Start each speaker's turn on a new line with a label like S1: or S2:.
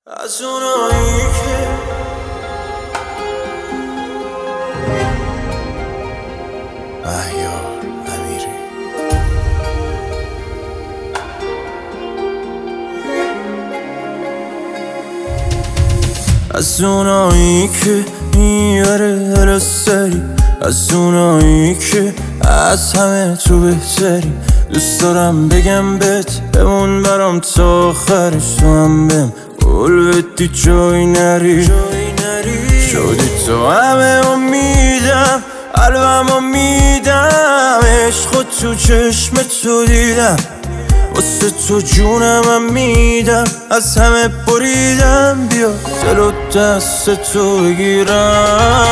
S1: از اونایی که مهیار امیری از اونایی که میبره هر سری، از اونایی که از همه تو بهتری. دوست دارم بگم بهت بمون برام تا آخرش، تو هم بهم قول بدی جایی نری. شدی تو همه امیدم، قلبمو میدم، عشق تو چشم تو دیدم، واسه تو جونم میدم، از همه بریدم. بیا دل و دست تو بگیرم.